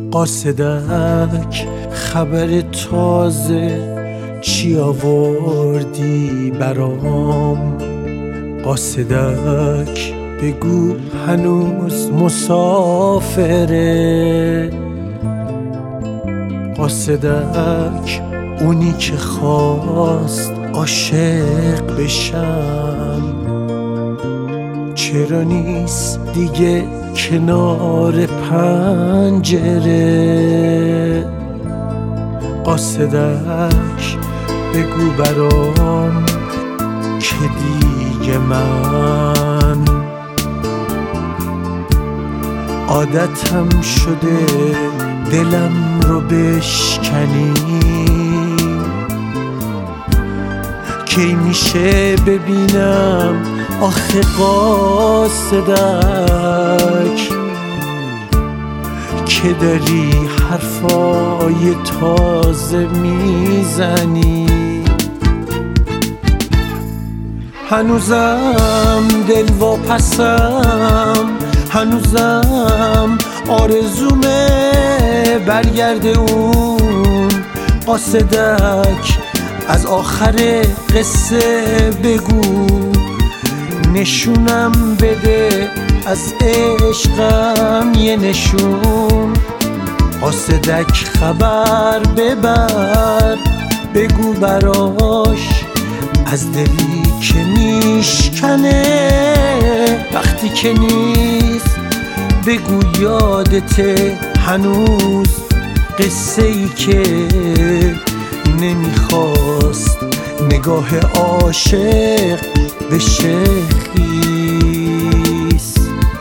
قاصدک خبر تازه چی آوردی برام؟ قاصدک بگو هنوز مسافره. قاصدک اونی که خواست عاشق بشم چرا نیست دیگه کنار پنجره؟ قاصدک بگو برام که دیگه من عادتم شده دلم رو بشکنی. کی میشه ببینم آخه قاصدک که داری حرفای تازه میزنی؟ هنوزم دل واپسم، هنوزم آرزومه برگرده اون. قاصدک از آخر قصه بگو، نشونم بده از عشقم یه نشون. قاصدک خبر ببر، بگو براش از دلی که میشکنه وقتی که نیست. بگو یادته هنوز قصه ای که نمیخواست نگاه عاشق بشه خیس.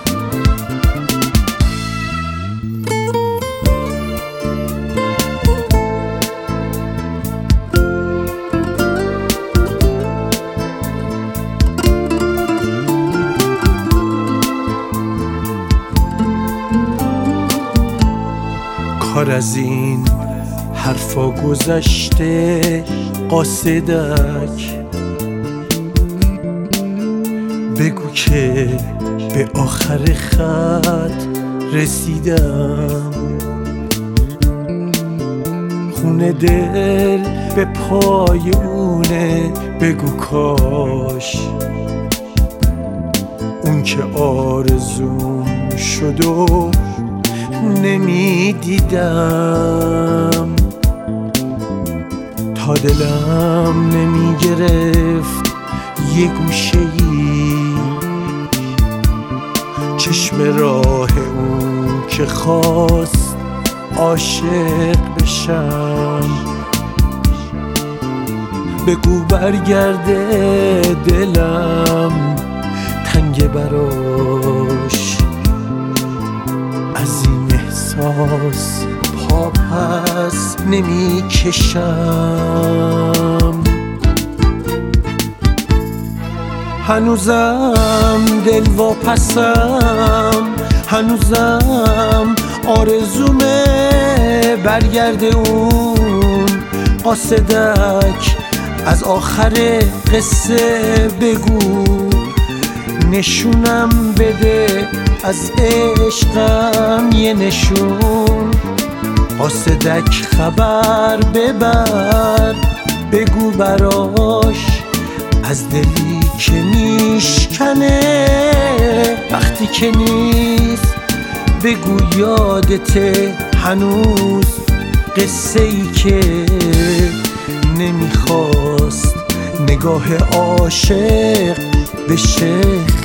کار از این حرفا گذشته قاصدک، بگو که به آخر خط رسیدم. خونه دل به پای اونه، بگو کاش اون که آرزوم شد و نمیدیدم. تا دلم نمیگرفت یه گوشه ای چشم راه اون که خواست عاشق بشم. بگو برگرده دلم تنگ براش، از این احساس پا پس نمی کشم. هنوزم دل واپسم، هنوزم آرزومه برگرده اون. قاصدک از آخر قصه بگو، نشونم بده از عشقم یه نشون. قاصدک خبر ببر، بگو براش از دلی که میشکنه وقتی که نیست. بگو یادته هنوز قصه ای که نمیخواست نگاه عاشق بشه